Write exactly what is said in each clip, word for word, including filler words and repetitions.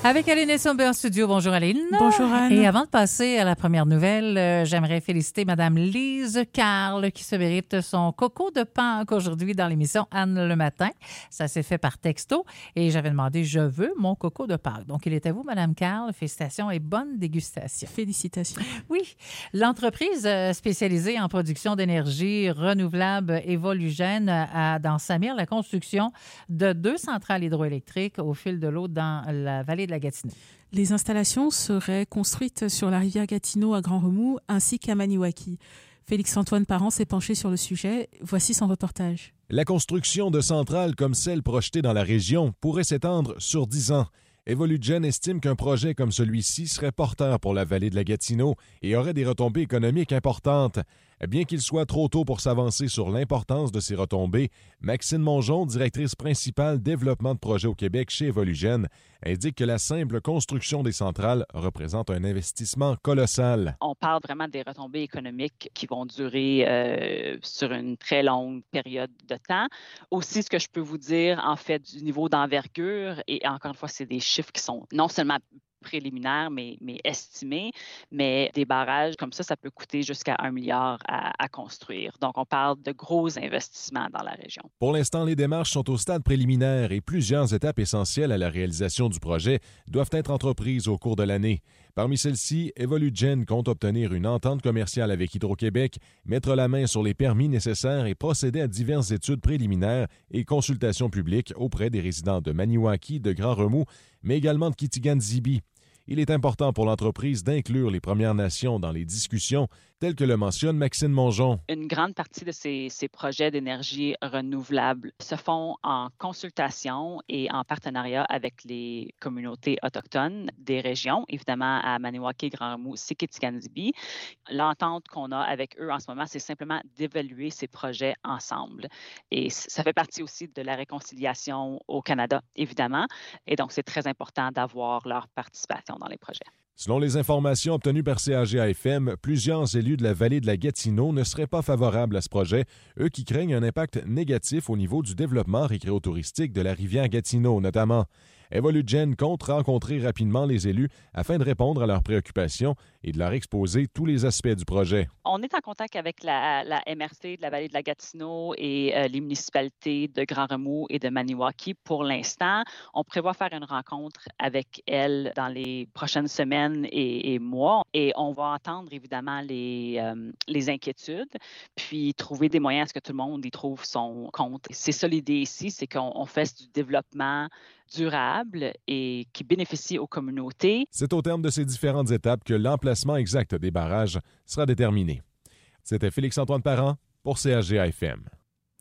Avec Aline Essombe en studio. Bonjour Aline. Bonjour Anne. Et avant de passer à la première nouvelle, euh, j'aimerais féliciter Mme Lise Carle qui se mérite son coco de Pâques aujourd'hui dans l'émission Anne le matin. Ça s'est fait par texto et j'avais demandé « Je veux mon coco de Pâques ». Donc, il est à vous, Mme Carle. Félicitations et bonne dégustation. Félicitations. Oui. L'entreprise spécialisée en production d'énergie renouvelable Evolugen a dans Samir la construction de deux centrales hydroélectriques au fil de l'eau dans la vallée de la Gatineau. Les installations seraient construites sur la rivière Gatineau à Grand-Remous ainsi qu'à Maniwaki. Félix-Antoine Parent s'est penché sur le sujet. Voici son reportage. La construction de centrales comme celle projetée dans la région pourrait s'étendre sur dix ans. Evolugen estime qu'un projet comme celui-ci serait porteur pour la vallée de la Gatineau et aurait des retombées économiques importantes. Bien qu'il soit trop tôt pour s'avancer sur l'importance de ces retombées, Maxime Mongeon, directrice principale développement de projets au Québec chez Evolugen, indique que la simple construction des centrales représente un investissement colossal. On parle vraiment des retombées économiques qui vont durer euh, sur une très longue période de temps. Aussi, ce que je peux vous dire, en fait, du niveau d'envergure, et encore une fois, c'est des chiffres qui sont non seulement préliminaires, mais, mais estimés, mais des barrages comme ça, ça peut coûter jusqu'à un milliard à, à construire. Donc, on parle de gros investissements dans la région. Pour l'instant, les démarches sont au stade préliminaire et plusieurs étapes essentielles à la réalisation du projet doivent être entreprises au cours de l'année. Parmi celles-ci, Evolugen compte obtenir une entente commerciale avec Hydro-Québec, mettre la main sur les permis nécessaires et procéder à diverses études préliminaires et consultations publiques auprès des résidents de Maniwaki, de Grand-Remous, mais également de Kitigan-Zibi. Il est important pour l'entreprise d'inclure les Premières Nations dans les discussions, tel que le mentionne Maxime Mongeon. Une grande partie de ces, ces projets d'énergie renouvelable se font en consultation et en partenariat avec les communautés autochtones des régions, évidemment à Maniwaki, Grand-Remous, Kitigan-Zibi. L'entente qu'on a avec eux en ce moment, c'est simplement d'évaluer ces projets ensemble. Et ça fait partie aussi de la réconciliation au Canada, évidemment. Et donc, c'est très important d'avoir leur participation dans les projets. Selon les informations obtenues par C A G A F M, plusieurs élus de la vallée de la Gatineau ne seraient pas favorables à ce projet, eux qui craignent un impact négatif au niveau du développement récréotouristique de la rivière Gatineau notamment. Evolugen compte rencontrer rapidement les élus afin de répondre à leurs préoccupations et de leur exposer tous les aspects du projet. On est en contact avec la, la M R C de la vallée de la Gatineau et euh, les municipalités de Grand-Remous et de Maniwaki pour l'instant. On prévoit faire une rencontre avec elles dans les prochaines semaines et, et mois et on va entendre évidemment les, euh, les inquiétudes puis trouver des moyens à ce que tout le monde y trouve son compte. C'est ça l'idée ici, c'est qu'on on fasse du développement durable et qui bénéficie aux communautés. C'est au terme de ces différentes étapes que l'emplacement exact des barrages sera déterminé. C'était Félix-Antoine Parent pour C A G A F M.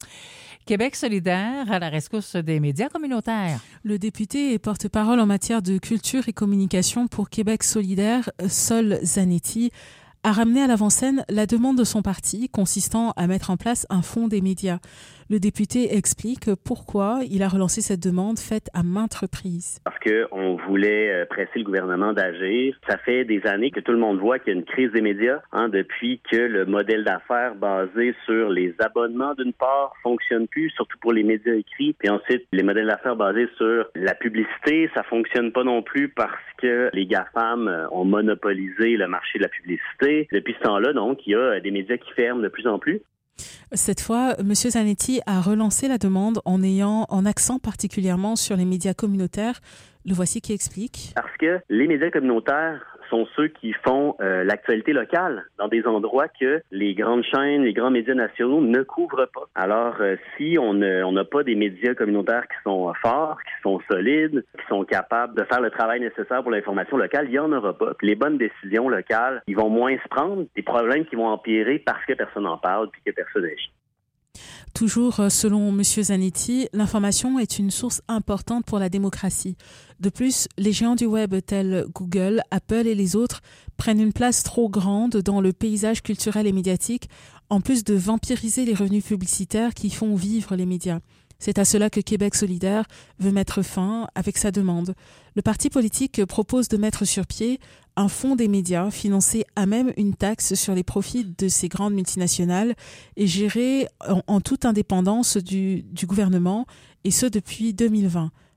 Québec solidaire à la rescousse des médias communautaires. Le député et porte-parole en matière de culture et communication pour Québec solidaire, Sol Zanetti, a ramené à l'avant-scène la demande de son parti consistant à mettre en place un fonds des médias. Le député explique pourquoi il a relancé cette demande faite à maintes reprises. Parce qu'on voulait presser le gouvernement d'agir. Ça fait des années que tout le monde voit qu'il y a une crise des médias, hein, depuis que le modèle d'affaires basé sur les abonnements d'une part fonctionne plus, surtout pour les médias écrits. Puis ensuite, les modèles d'affaires basés sur la publicité, ça fonctionne pas non plus parce que les GAFAM ont monopolisé le marché de la publicité. Depuis ce temps-là, donc, il y a des médias qui ferment de plus en plus. Cette fois, M. Zanetti a relancé la demande en ayant en accent particulièrement sur les médias communautaires. Le voici qui explique. Parce que les médias communautaires sont ceux qui font euh, l'actualité locale dans des endroits que les grandes chaînes, les grands médias nationaux ne couvrent pas. Alors, euh, si on n'a on pas des médias communautaires qui sont forts, qui sont solides, qui sont capables de faire le travail nécessaire pour l'information locale, il n'y en aura pas. Puis les bonnes décisions locales, ils vont moins se prendre, des problèmes qui vont empirer parce que personne n'en parle puis que personne n'agit. Toujours selon M. Zanetti, l'information est une source importante pour la démocratie. De plus, les géants du web tels Google, Apple et les autres prennent une place trop grande dans le paysage culturel et médiatique, en plus de vampiriser les revenus publicitaires qui font vivre les médias. C'est à cela que Québec solidaire veut mettre fin avec sa demande. Le parti politique propose de mettre sur pied un fonds des médias financé à même une taxe sur les profits de ces grandes multinationales et géré en, en toute indépendance du, du gouvernement, et ce depuis deux mille vingt.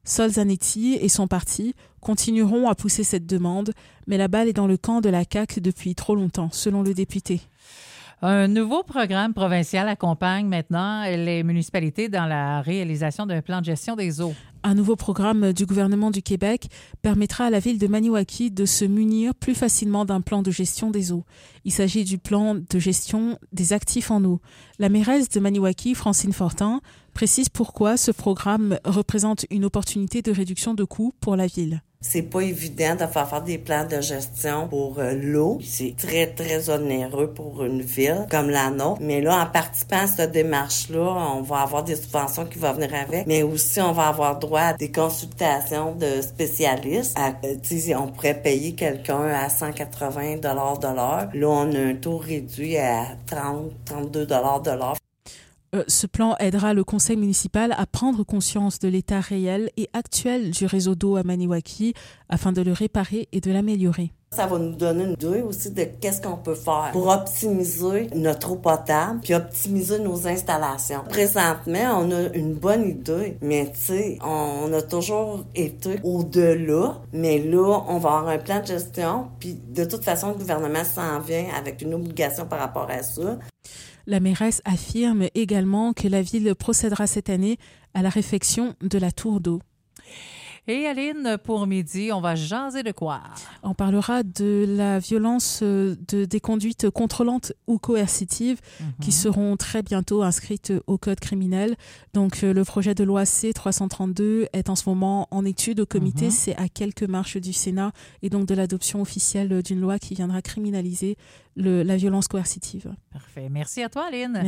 Sol Zanetti et son parti continueront à pousser cette demande, mais la balle est dans le camp de la C A Q depuis trop longtemps, selon le député. Un nouveau programme provincial accompagne maintenant les municipalités dans la réalisation d'un plan de gestion des eaux. Un nouveau programme du gouvernement du Québec permettra à la ville de Maniwaki de se munir plus facilement d'un plan de gestion des eaux. Il s'agit du plan de gestion des actifs en eau. La mairesse de Maniwaki, Francine Fortin, précise pourquoi ce programme représente une opportunité de réduction de coûts pour la ville. C'est pas évident de faire faire des plans de gestion pour euh, l'eau. C'est très, très onéreux pour une ville comme la nôtre. Mais là, en participant à cette démarche-là, on va avoir des subventions qui vont venir avec. Mais aussi, on va avoir droit à des consultations de spécialistes. À, euh, on pourrait payer quelqu'un à cent quatre-vingts dollars de l'heure. Là, on a un taux réduit à trente, trente-deux dollars de l'heure. Euh, ce plan aidera le conseil municipal à prendre conscience de l'état réel et actuel du réseau d'eau à Maniwaki afin de le réparer et de l'améliorer. Ça va nous donner une idée aussi de qu'est-ce qu'on peut faire pour optimiser notre eau potable puis optimiser nos installations. Présentement, on a une bonne idée, mais tu sais, on a toujours été au-delà. Mais là, on va avoir un plan de gestion puis de toute façon, le gouvernement s'en vient avec une obligation par rapport à ça. La mairesse affirme également que la ville procédera cette année à la réfection de la tour d'eau. Et Aline, pour midi, on va jaser de quoi? On parlera de la violence, de, des conduites contrôlantes ou coercitives mm-hmm. qui seront très bientôt inscrites au code criminel. Donc, le projet de loi C trois cent trente-deux est en ce moment en étude au comité. Mm-hmm. C'est à quelques marches du Sénat et donc de l'adoption officielle d'une loi qui viendra criminaliser le, la violence coercitive. Parfait. Merci à toi, Aline. Merci.